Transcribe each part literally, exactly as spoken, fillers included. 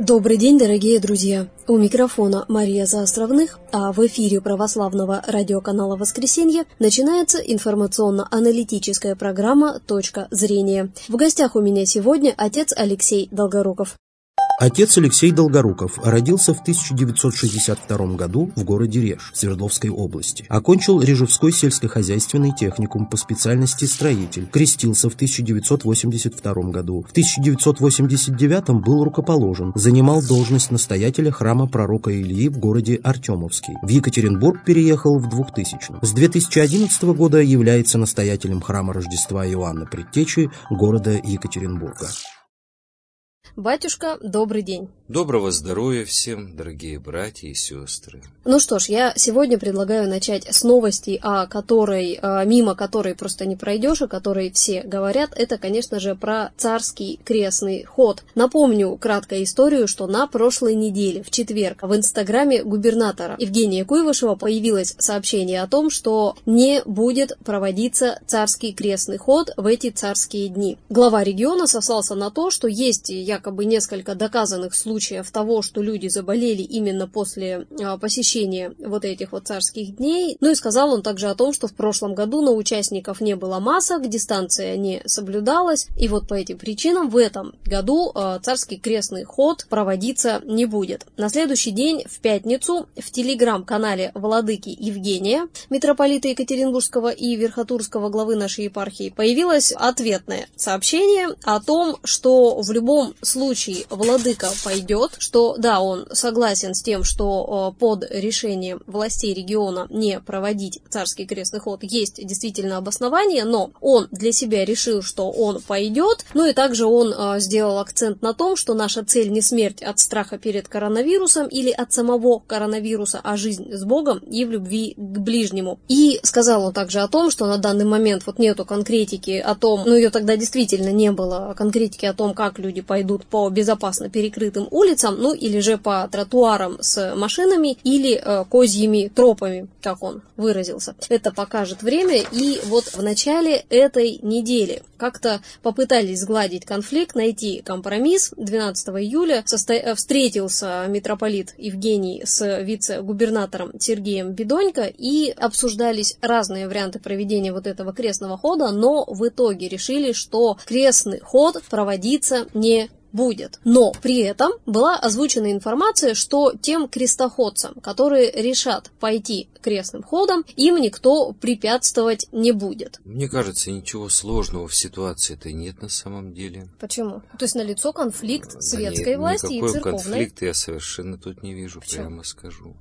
Добрый день, дорогие друзья! У микрофона Мария Заостровных, а в эфире православного радиоканала «Воскресенье» начинается информационно-аналитическая программа «Точка зрения». В гостях у меня сегодня отец Алексей Долгоруков. Отец Алексей Долгоруков родился в тысяча девятьсот шестьдесят втором году в городе Реж Свердловской области. Окончил Режевской сельскохозяйственный техникум по специальности строитель. Крестился в тысяча девятьсот восемьдесят втором году. В тысяча девятьсот восемьдесят девятом был рукоположен. Занимал должность настоятеля храма пророка Ильи в городе Артемовский. В Екатеринбург переехал в двухтысячном. С две тысячи одиннадцатого года является настоятелем храма Рождества Иоанна Предтечи города Екатеринбурга. Батюшка, добрый день. Доброго здоровья всем, дорогие братья и сестры. Ну что ж, я сегодня предлагаю начать с новости, о которой, мимо которой просто не пройдешь, о которой все говорят. Это, конечно же, про царский крестный ход. Напомню кратко историю, что на прошлой неделе, в четверг, в инстаграме губернатора Евгения Куйвашева появилось сообщение о том, что не будет проводиться царский крестный ход в эти царские дни. Глава региона сослался на то, что есть якобы несколько доказанных случаев того, что люди заболели именно после а, посещения вот этих вот царских дней. Ну и сказал он также о том, что в прошлом году на участников не было масок, дистанция не соблюдалась, и вот по этим причинам в этом году а, царский крестный ход проводиться не будет. На следующий день, в пятницу, в телеграм-канале владыки Евгения, митрополита Екатеринбургского и Верхотурского главы нашей епархии, появилось ответное сообщение о том, что в любом случае владыка пойдет, что да, он согласен с тем, что под решением властей региона не проводить царский крестный ход есть действительно обоснование, но он для себя решил, что он пойдет. Ну и также он сделал акцент на том, что наша цель не смерть от страха перед коронавирусом или от самого коронавируса, а жизнь с Богом и в любви к ближнему. И сказал он также о том, что на данный момент вот нету конкретики о том, ну ее тогда действительно не было, конкретики о том, как люди пойдут по безопасно перекрытым улицам, ну или же по тротуарам с машинами или э, козьими тропами, как он выразился. Это покажет время, и вот в начале этой недели как-то попытались сгладить конфликт, найти компромисс. двенадцатого июля состо... встретился митрополит Евгений с вице-губернатором Сергеем Бедонько, и обсуждались разные варианты проведения вот этого крестного хода, но в итоге решили, что крестный ход проводиться не будет. Но при этом была озвучена информация, что тем крестоходцам, которые решат пойти крестным ходом, им никто препятствовать не будет. Мне кажется, ничего сложного в ситуации-то нет на самом деле. Почему? То есть налицо конфликт светской Нет, власти и церковной. Никакой конфликт я совершенно тут не вижу, Почему? Прямо скажу.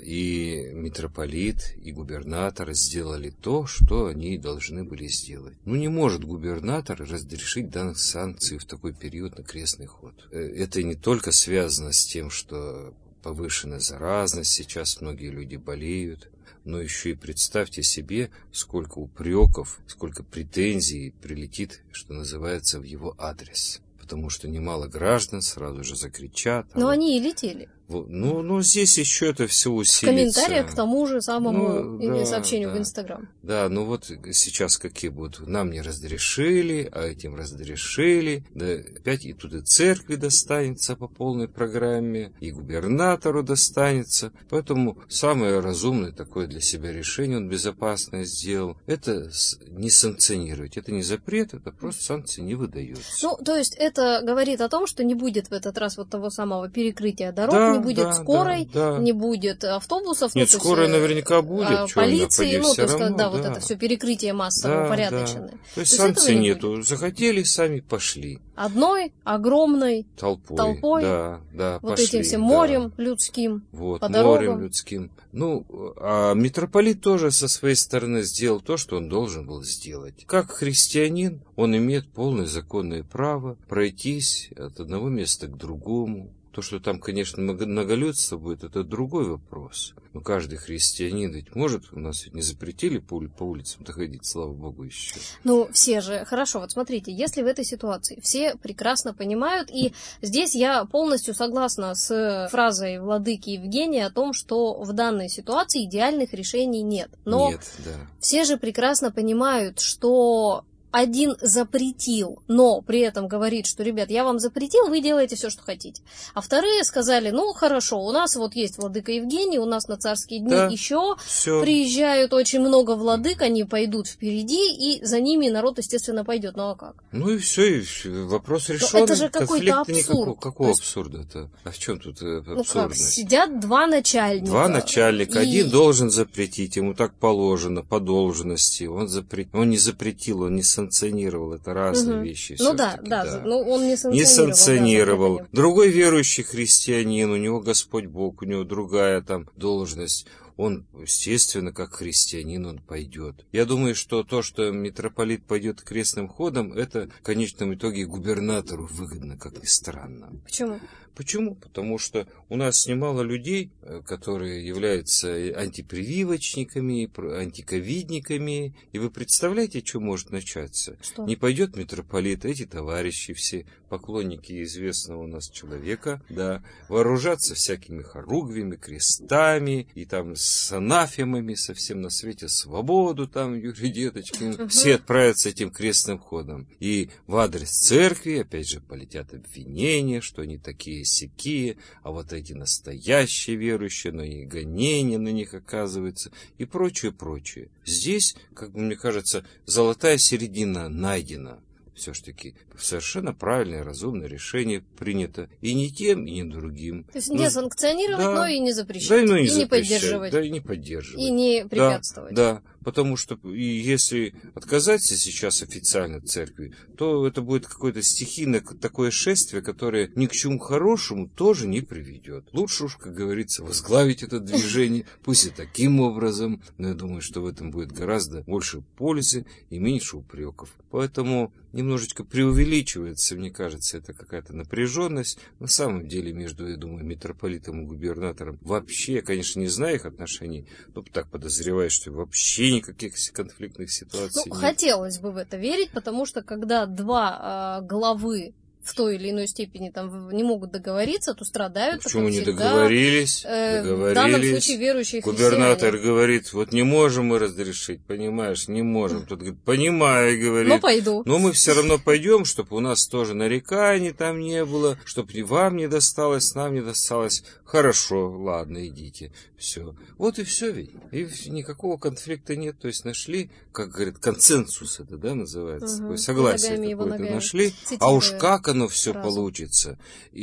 И митрополит, и губернатор сделали то, что они должны были сделать. Ну не может губернатор разрешить данных санкций в такой период на крестный ход. Это не только связано с тем, что повышенная заразность, сейчас многие люди болеют, но еще и представьте себе, сколько упреков, сколько претензий прилетит, что называется, в его адрес. Потому что немало граждан сразу же закричат. Но а они и летели. Ну, ну, здесь еще это все усилится. В комментариях к тому же самому ну, да, сообщению да. в Инстаграм. Да, ну вот сейчас какие будут? Нам не разрешили, а этим разрешили. Да опять и тут и церкви достанется по полной программе, и губернатору достанется. Поэтому самое разумное такое для себя решение он безопасное сделал. Это не санкционировать. Это не запрет, это просто санкции не выдается. Ну, то есть это говорит о том, что не будет в этот раз вот того самого перекрытия дорог, да, не будет да, нет скорой, да, да. не будет автобусов. Нет, ну, скорая есть, наверняка будет. А, полиции, ну, то есть, равно, да, да, вот это все перекрытие массово да, упорядоченное. Да. То есть то санкций не нету. Будет. Захотели, сами пошли. Одной огромной толпой. толпой да, да, вот пошли, этим всем да. морем людским, вот, по морем дорогам. людским. Ну, а митрополит тоже со своей стороны сделал то, что он должен был сделать. Как христианин, он имеет полное законное право пройтись от одного места к другому. То, что там, конечно, многолюдство будет, это другой вопрос. Но каждый христианин ведь может, у нас ведь не запретили по, по улицам ходить, слава богу, еще. Ну, все же, хорошо, вот смотрите, если в этой ситуации все прекрасно понимают, и здесь я полностью согласна с фразой владыки Евгения о том, что в данной ситуации идеальных решений нет. Но нет, да. все же прекрасно понимают, что один запретил, но при этом говорит, что, ребят, я вам запретил, вы делаете все, что хотите. А вторые сказали, ну, хорошо, у нас вот есть владыка Евгений, у нас на царские дни да, еще все. Приезжают очень много владык, они пойдут впереди, и за ними народ, естественно, пойдет. Ну, а как? Ну, и все, и все. Вопрос решен. Это же какой-то абсурд. Никакого, какого есть... абсурда-то? А в чем тут абсурдность? Ну, как, сидят два начальника. Два начальника. И... Один должен запретить, ему так положено, по должности. Он, запрет... он не запретил, он не санкционировал. Это разные угу. вещи. Ну да, да, да. Ну, он не санкционировал. Не санкционировал. Да, другой верующий христианин, у него Господь Бог, у него другая там должность. Он, естественно, как христианин, он пойдет. Я думаю, что то, что митрополит пойдет крестным ходом, это в конечном итоге губернатору выгодно, как ни странно. Почему? Почему? Потому что у нас немало людей, которые являются антипрививочниками, антиковидниками. И вы представляете, что может начаться? Что? Не пойдет митрополит, эти товарищи все, поклонники известного у нас человека, да, вооружаться всякими хоругвями, крестами и там с анафемами совсем на свете свободу, там, Юрий Деточкин, угу. все отправятся этим крестным ходом. И в адрес церкви, опять же, полетят обвинения, что они такие сякие, а вот эти настоящие верующие, но и гонения на них оказываются, и прочее, прочее. Здесь, как бы мне кажется, золотая середина найдена. Все-таки совершенно правильное, разумное решение принято и не тем, и не другим. То есть не ну, санкционировать, да, но и не запрещать. Да, ну, и, и не поддерживать. Да, и не поддерживать. И не препятствовать. Да, да, потому что и если отказаться сейчас официально церкви, то это будет какое-то стихийное такое шествие, которое ни к чему хорошему тоже не приведет. Лучше уж, как говорится, возглавить это движение, пусть и таким образом, но я думаю, что в этом будет гораздо больше пользы и меньше упреков. Поэтому немножечко преувеличивается, мне кажется, это какая-то напряженность. На самом деле между, я думаю, митрополитом и губернатором вообще, я, конечно, не знаю их отношений, но так подозреваю, что вообще никаких конфликтных ситуаций ну, нет. Хотелось бы в это верить, потому что когда два э, главы в той или иной степени там не могут договориться, то страдают. Почему не договорились? Э, договорились. В данном случае верующие Губернатор христиане. Говорит, вот не можем мы разрешить, понимаешь, не можем. Тот говорит, понимаю, говорит. Ну, пойду. Но мы все равно пойдем, чтобы у нас тоже нареканий там не было, чтобы вам не досталось, нам не досталось. Хорошо, ладно, идите. Все. Вот и все ведь. И никакого конфликта нет. То есть нашли, как говорят, консенсус это, да, называется. Угу. Согласие какое-то нашли. Цитирую. А уж как оно все Разум. Получится.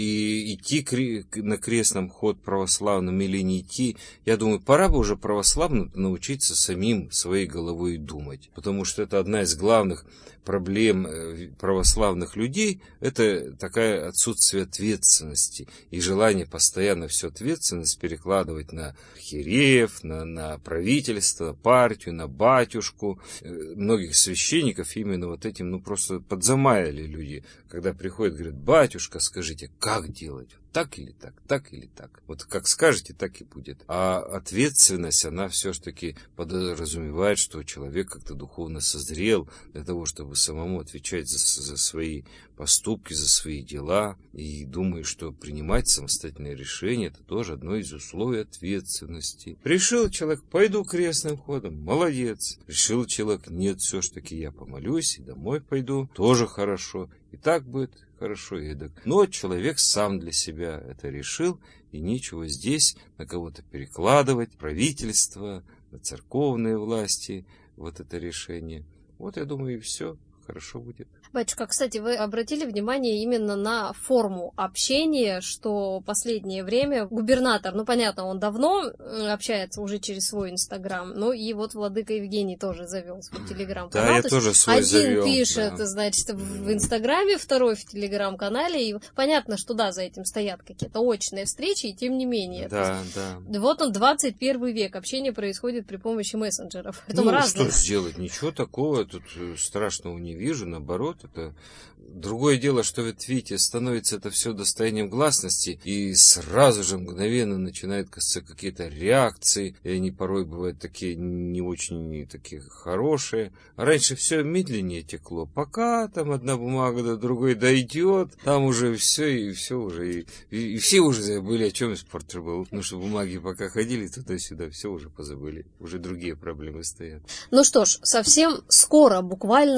И идти на крестном ход православным или не идти, я думаю, пора бы уже православным научиться самим своей головой думать. Потому что это одна из главных проблем православных людей, это такая отсутствие ответственности и желание постоянно всю ответственность перекладывать на архиереев, на, на правительство, на партию, на батюшку. Многих священников именно вот этим, ну, просто подзамаяли люди, когда приходят, говорят, батюшка, скажите, как делать? Так или так, так или так. Вот как скажете, так и будет. А ответственность, она все-таки подразумевает, что человек как-то духовно созрел для того, чтобы самому отвечать за, за свои поступки, за свои дела. И думаю, что принимать самостоятельные решения, это тоже одно из условий ответственности. Решил человек, пойду крестным ходом, молодец. Решил человек, нет, все-таки я помолюсь и домой пойду, тоже хорошо. И так будет хорошо, и эдак. Но человек сам для себя это решил, и нечего здесь на кого-то перекладывать, правительство, на церковные власти, вот это решение. Вот, я думаю, и все хорошо будет. Батюшка, кстати, вы обратили внимание именно на форму общения, что последнее время губернатор, ну, понятно, он давно общается уже через свой Инстаграм, ну, и вот владыка Евгений тоже завел свой Телеграм-канал. Да, я то тоже свой один завел. Один пишет, да. значит, в Инстаграме, второй в Телеграм-канале, и понятно, что, да, за этим стоят какие-то очные встречи, и тем не менее. Да, да. Вот он, двадцать первый век, общение происходит при помощи мессенджеров. Ну, разные. Что сделать? Ничего такого тут страшного не вижу, наоборот. Это другое дело, что ведь, видите, становится это все достоянием гласности, и сразу же мгновенно начинают, кажется, какие-то реакции, и они порой бывают такие не очень такие хорошие. А раньше все медленнее текло, пока там одна бумага до другой дойдет, там уже все, и все уже, и, и, и все уже забыли, о чем спор был. Ну что, бумаги пока ходили туда-сюда, все уже позабыли, уже другие проблемы стоят. Ну что ж, совсем скоро, буквально за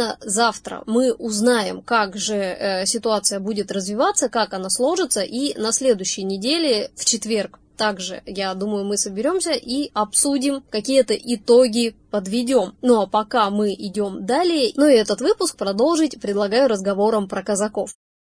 завтра мы узнаем, как же э, ситуация будет развиваться, как она сложится, и на следующей неделе, в четверг, также, я думаю, мы соберемся и обсудим, какие-то итоги подведем. Ну а пока мы идем далее, ну и этот выпуск продолжить предлагаю разговором про казаков.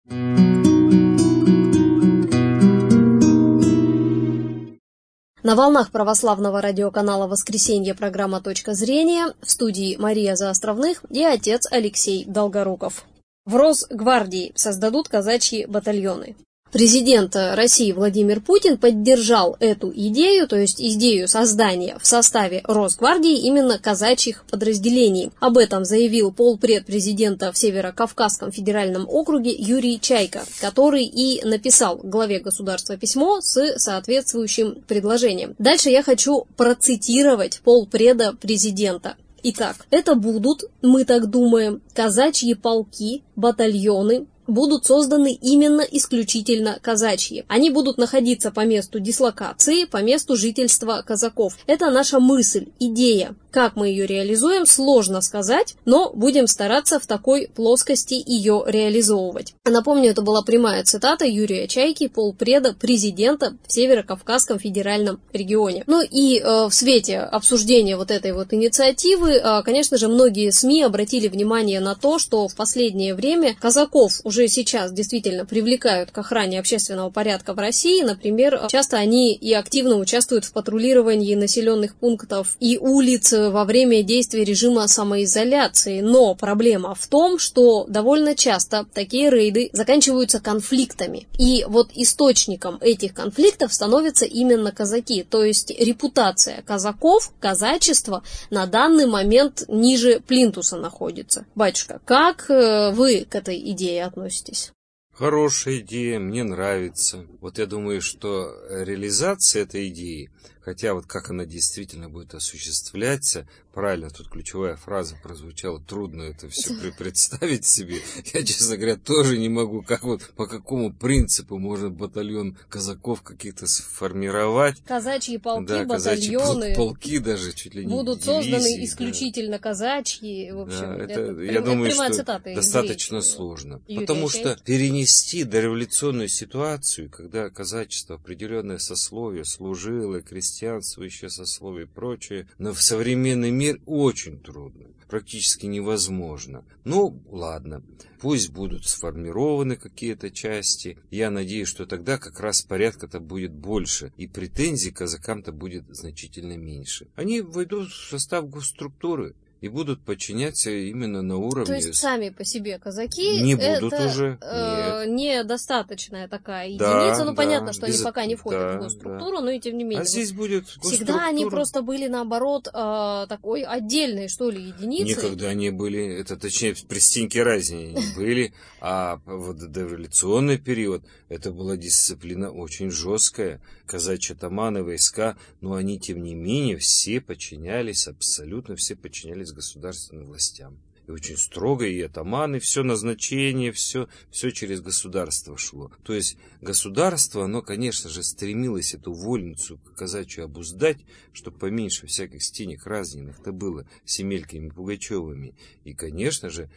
На волнах православного радиоканала «Воскресенье» программа «Точка зрения», в студии Мария Заостровных и отец Алексей Долгоруков. В Росгвардии создадут казачьи батальоны. Президент России Владимир Путин поддержал эту идею, то есть идею создания в составе Росгвардии именно казачьих подразделений. Об этом заявил полпред президента в Северо-Кавказском федеральном округе Юрий Чайка, который и написал главе государства письмо с соответствующим предложением. Дальше я хочу процитировать полпреда президента. Итак, это будут, мы так думаем, казачьи полки, батальоны, будут созданы именно исключительно казачьи. Они будут находиться по месту дислокации, по месту жительства казаков. Это наша мысль, идея. Как мы ее реализуем, сложно сказать, но будем стараться в такой плоскости ее реализовывать. Напомню, это была прямая цитата Юрия Чайки, полпреда президента в Северо-Кавказском федеральном регионе. Ну и э, в свете обсуждения вот этой вот инициативы, э, конечно же, многие СМИ обратили внимание на то, что в последнее время казаков уже сейчас действительно привлекают к охране общественного порядка в России. Например, часто они и активно участвуют в патрулировании населенных пунктов и улиц во время действия режима самоизоляции. Но проблема в том, что довольно часто такие рейды заканчиваются конфликтами. И вот источником этих конфликтов становятся именно казаки. То есть репутация казаков, казачества на данный момент ниже плинтуса находится. Батюшка, как вы к этой идее относитесь? Хорошая идея, мне нравится. Вот я думаю, что реализация этой идеи, хотя вот как она действительно будет осуществляться, правильно, тут ключевая фраза прозвучала, трудно это все представить себе. Я, честно говоря, тоже не могу, как вот, по какому принципу можно батальон казаков каких-то сформировать. Казачьи полки, да, батальоны. Полки даже, чуть ли не будут дивизии, созданы исключительно да. казачьи. В общем, да, это, это, я это думаю, что цитата достаточно Юрия, сложно. Юрия потому Чайки. что перенести дореволюционную ситуацию, когда казачество, определенное сословие, служилое, крестьянствующее сословие и прочее, но в современный мир очень трудно, практически невозможно. Ну, ладно, пусть будут сформированы какие-то части. Я надеюсь, что тогда как раз порядка-то будет больше, и претензий к казакам-то будет значительно меньше. Они войдут в состав госструктуры и будут подчиняться именно на уровне... То есть сами по себе казаки не будут это уже, э, недостаточная такая да, единица. Ну, да, понятно, что без... они пока не входят да, в госструктуру, да. но и тем не менее. А здесь будет госструктура. Всегда они просто были, наоборот, э, такой отдельной, что ли, единицей. Никогда не были, это точнее при Стеньке Разине не были, а в дореволюционный период это была дисциплина очень жесткая. Казачьи атаманы, войска, но они, тем не менее, все подчинялись, абсолютно все подчинялись государственным властям. И очень строго, и атаманы, все назначение, все, все через государство шло. То есть государство, оно, конечно же, стремилось эту вольницу казачью обуздать, чтобы поменьше всяких стенек разниных-то было с Емельками Пугачевыми. И, конечно же,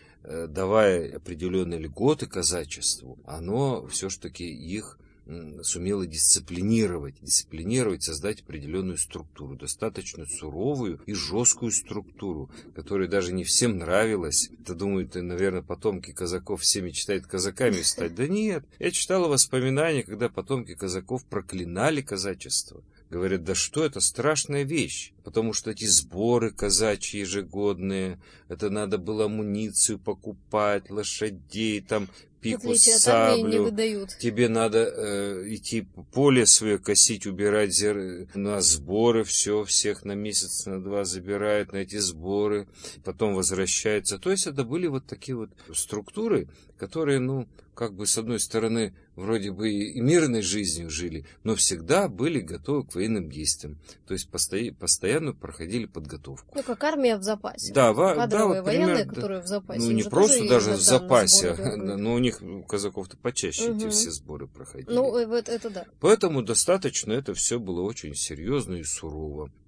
давая определенные льготы казачеству, оно все-таки их сумела дисциплинировать, дисциплинировать, создать определенную структуру, достаточно суровую и жесткую структуру, которая даже не всем нравилась. Это, думают, наверное, потомки казаков все мечтают казаками стать. Да нет, я читала воспоминания, когда потомки казаков проклинали казачество. Говорят, да что это, страшная вещь, потому что эти сборы казачьи ежегодные, это надо было амуницию покупать, лошадей, там, пику, саблю, тебе надо э, идти поле свое косить, убирать зер... на сборы, все, всех на месяц, на два забирают на эти сборы, потом возвращаются. То есть это были вот такие вот структуры, которые, ну, как бы с одной стороны, вроде бы и мирной жизнью жили, но всегда были готовы к военным действиям. То есть постоянно, постоянно проходили подготовку. Ну, как армия в запасе. Да, ва- кадровые да, вот военные, примерно, которые в запасе. Ну, не просто даже в запасе, но у них, у казаков-то почаще угу. эти все сборы проходили. Ну, это, это да. Поэтому достаточно это все было очень серьезно и сурово.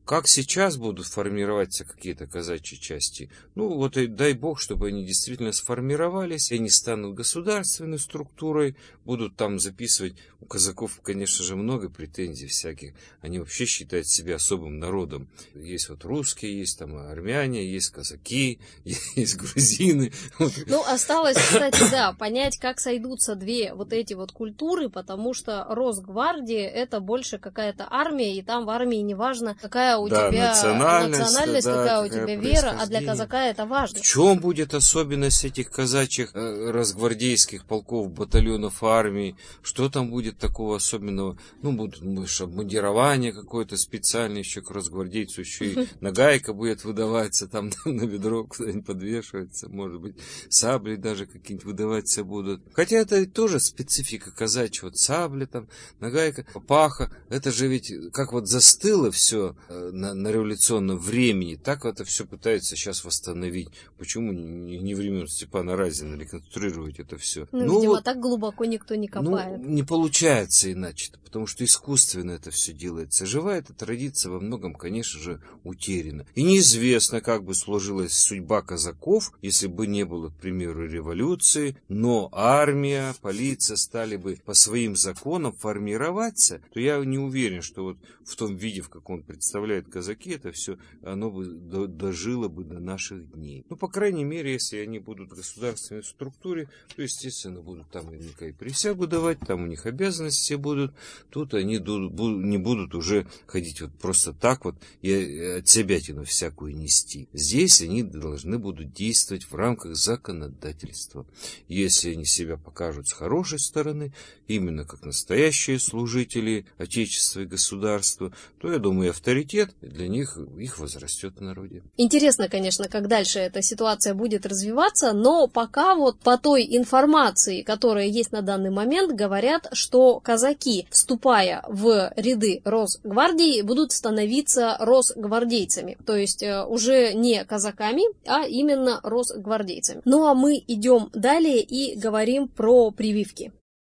Как сейчас будут формироваться какие-то казачьи части? Ну, вот и дай бог, чтобы они действительно сформировались, и они станут государственной структурой, будут там записывать. У казаков, конечно же, много претензий всяких. Они вообще считают себя особым народом. Есть вот русские, есть там армяне, есть казаки, есть грузины. Ну, осталось, кстати, да, понять, как сойдутся две вот эти вот культуры, потому что Росгвардия — это больше какая-то армия, и там в армии не важно, какая у да, тебя национальность, национальность да, какая у тебя вера, а для казака это важно. В чем будет особенность этих казачьих э, росгвардейских полков, батальонов армии? Что там будет такого особенного? Ну, будут, может, обмундирование какое-то специальное еще к росгвардейцу, еще и нагайка будет выдаваться, там на ведро куда-нибудь подвешивается, может быть, сабли даже какие-нибудь выдаваться будут. Хотя это тоже специфика казачья, вот сабли там, нагайка, папаха, это же ведь как вот застыло все на, на революционном времени, так это все пытается сейчас восстановить. Почему не, не времен Степана Разина реконструировать это все? Ну, ну видимо, вот, так глубоко никто не копает. Ну, не получается иначе, потому что искусственно это все делается. Живая эта традиция во многом, конечно же, утеряна. И неизвестно, как бы сложилась судьба казаков, если бы не было, к примеру, революции, но армия, полиция стали бы по своим законам формироваться, то я не уверен, что вот в том виде, в каком он представляет казаки, это все, оно бы дожило бы до наших дней. Ну, по крайней мере, если они будут в государственной структуре, то, естественно, будут там и присягу давать, там у них обязанности будут, тут они не будут уже ходить вот просто так вот и от себятину всякую нести. Здесь они должны будут действовать в рамках законодательства. Если они себя покажут с хорошей стороны, именно как настоящие служители Отечества и государства, то, я думаю, авторитет для них их возрастет в народе. Интересно, конечно, как дальше эта ситуация будет развиваться, но пока вот по той информации, которая есть на данный момент, говорят, что казаки, вступая в ряды Росгвардии, будут становиться росгвардейцами, то есть уже не казаками, а именно росгвардейцами. Ну а мы идем далее и говорим про прививки.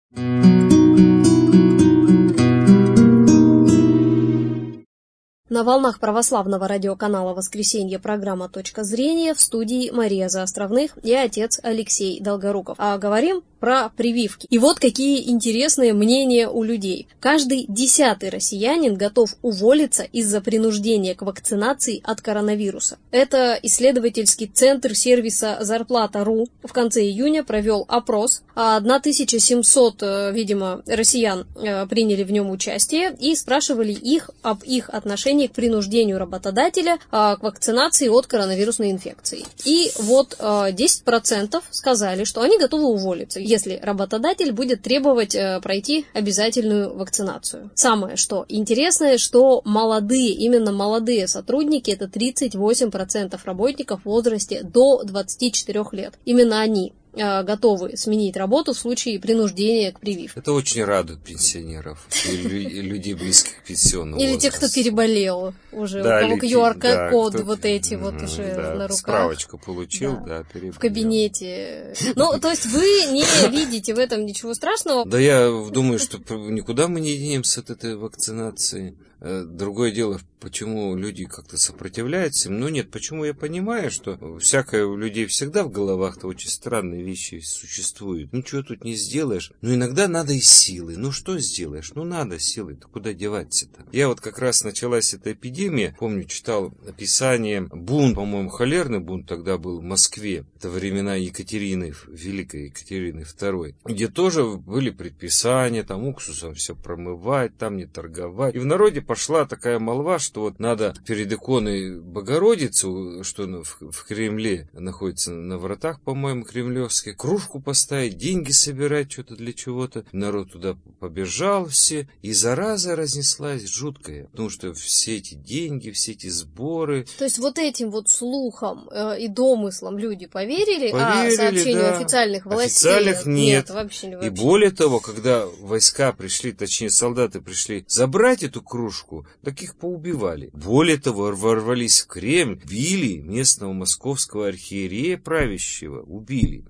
На волнах православного радиоканала «Воскресенье» программа «Точка зрения», в студии Мария Заостровных и отец Алексей Долгоруков. А говорим про прививки. И вот какие интересные мнения у людей. Каждый десятый россиянин готов уволиться из-за принуждения к вакцинации от коронавируса. Это исследовательский центр сервиса «Зарплата.ру» в конце июня провел опрос. тысяча семьсот, видимо, россиян приняли в нем участие и спрашивали их об их отношении к принуждению работодателя к вакцинации от коронавирусной инфекции. И вот десять процентов сказали, что они готовы уволиться, если работодатель будет требовать пройти обязательную вакцинацию. Самое что интересное, что молодые, именно молодые сотрудники, это тридцать восемь процентов работников в возрасте до двадцати четырёх лет. Именно они готовы сменить работу в случае принуждения к прививке. Это очень радует пенсионеров и людей, близких к пенсионному Или возрасту. тех, кто переболел уже, да, у кого ку ар код да, вот эти mm-hmm, вот уже да, на руках. Справочку получил, да, да переболел. В кабинете. Ну, то есть вы не видите в этом ничего страшного? Да я думаю, что никуда мы не денемся от этой вакцинации. Другое дело, почему люди как-то сопротивляются. Ну нет, почему я понимаю, что всякое у людей всегда в головах-то очень странные вещи существуют. Ничего тут не сделаешь. Но иногда надо и силы. Ну что сделаешь? Ну надо силы-то. Куда деваться-то? Я вот как раз началась эта эпидемия. Помню, читал описание бунт, по-моему, холерный бунт тогда был в Москве. Это времена Екатерины, Великой Екатерины второй. Где тоже были предписания, там уксусом все промывать, там не торговать. И в народе пошла такая молва, что вот надо перед иконой Богородицы, что в, в Кремле находится на вратах, по-моему, кремлевских, кружку поставить, деньги собирать что-то для чего-то. Народ туда побежал все, и зараза разнеслась жуткая, потому что все эти деньги, все эти сборы. То есть вот этим вот слухам э, и домыслам люди поверили, поверили, а сообщению да. официальных властей Официальных нет. нет вообще, вообще. И более того, когда войска пришли, точнее солдаты пришли забрать эту кружку, таких поубивали. Более того, ворвались в Кремль, били местного московского архиерея правящего, убили.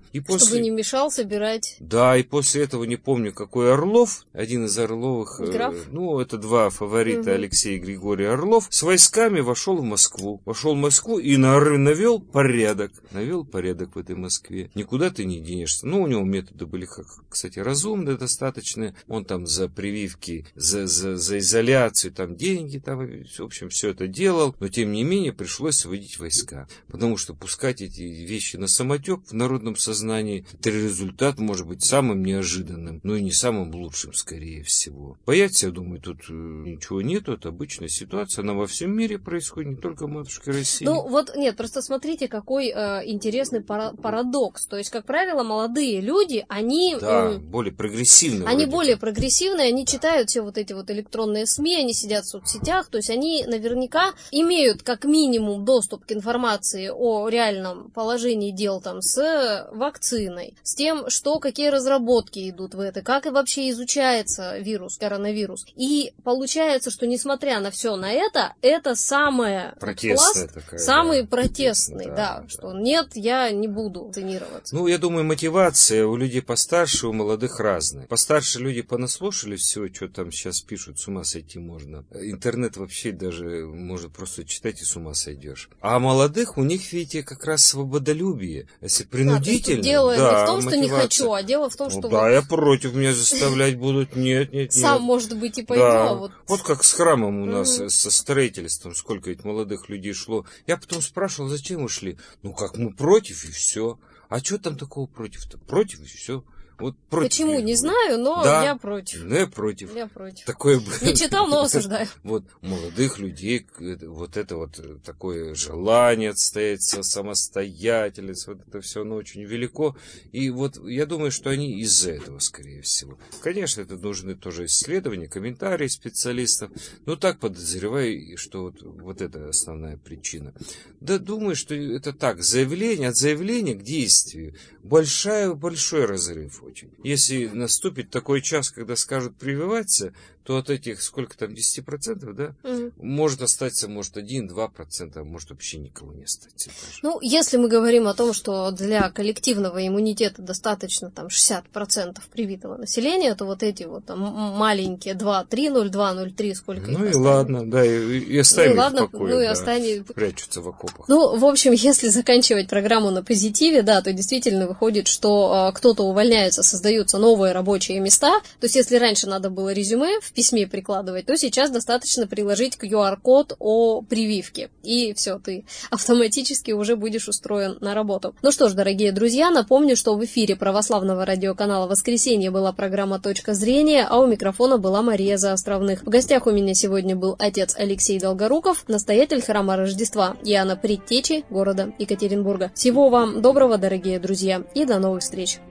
И после... Чтобы не мешал собирать. Да, и после этого не помню, какой Орлов, один из Орловых, Граф? э, ну, это два фаворита, угу. Алексей и Григорий Орлов, с войсками вошел в Москву. Вошел в Москву и навел порядок. Навел порядок в этой Москве. Никуда ты не денешься. Ну, у него методы были, кстати, разумные достаточно. Он там за прививки, за, за, за изоляцию, там деньги, там, в общем, все это делал. Но, тем не менее, пришлось вводить войска. Потому что пускать эти вещи на самотек в народном сознании, это результат может быть самым неожиданным, но и не самым лучшим, скорее всего. Бояться, я думаю, тут ничего нету. Это обычная ситуация. Она во всем мире происходит, не только в матушке России. Ну, вот, нет, просто смотрите, какой э, интересный пара- парадокс. То есть, как правило, молодые люди, они... Да, э, более прогрессивные. Они более прогрессивные, они читают все вот эти вот электронные СМИ, они сидят в соцсетях, то есть они наверняка имеют как минимум доступ к информации о реальном положении дел там с вакциной, с тем, что, какие разработки идут в это, как и вообще изучается вирус, коронавирус. И получается, что несмотря на все на это, это самое протестная пласт, такая, самый да, протестный, да, да, да, что нет, я не буду вакцинироваться. Ну, я думаю, мотивация у людей постарше, у молодых разная. Постарше люди понаслушались всего, что там сейчас пишут, с ума сойти можно. Интернет вообще даже может просто читать и с ума сойдешь. А молодых у них, видите, как раз свободолюбие. Если принудительно... Да, дело да, не в том, что мотивация. Не хочу, а дело в том, ну, что... Да, вот... я против, меня заставлять будут. Нет, нет, нет. Сам, может быть, и пойду, да. а вот... Вот как с храмом у нас, угу. со строительством, сколько ведь молодых людей шло. Я потом спрашивал, зачем вы шли? Ну, как мы против, и все. А что там такого против-то? Против, и все. Вот против. Почему, не знаю, но да, я против. Ну, я против. Я против. Такое... Не читал, но осуждаю. Вот молодых людей, вот это вот такое желание отстоять самостоятельность, вот это все, оно очень велико. И вот я думаю, что они из-за этого, скорее всего. Конечно, это нужны тоже исследования, комментарии специалистов. Но так подозреваю, что вот, вот это основная причина. Да думаю, что это так. Заявление, от заявления к действию. Большой, большой разрыв. Очень. Если наступит такой час, когда скажут прививаться, то от этих, сколько там, десять процентов, да, угу. может остаться, может, один-два процента, может, вообще никого не остаться. Даже. Ну, если мы говорим о том, что для коллективного иммунитета достаточно там шестьдесят процентов привитого населения, то вот эти вот там маленькие два-три, ноль-два, ноль-три, сколько ну их и ладно, да, и, и оставим ну, их ладно, в покое, ну и да, останем... прячутся в окопах. Ну, в общем, если заканчивать программу на позитиве, да, то действительно выходит, что э, кто-то увольняется, создаются новые рабочие места. То есть, если раньше надо было резюме в письме прикладывать, то сейчас достаточно приложить ку ар-код о прививке. И все, ты автоматически уже будешь устроен на работу. Ну что ж, дорогие друзья, напомню, что в эфире православного радиоканала «Воскресенье» была программа «Точка зрения», а у микрофона была Мария Заостровных. В гостях у меня сегодня был отец Алексей Долгоруков, настоятель храма Рождества Иоанна Предтечи города Екатеринбурга. Всего вам доброго, дорогие друзья, и до новых встреч!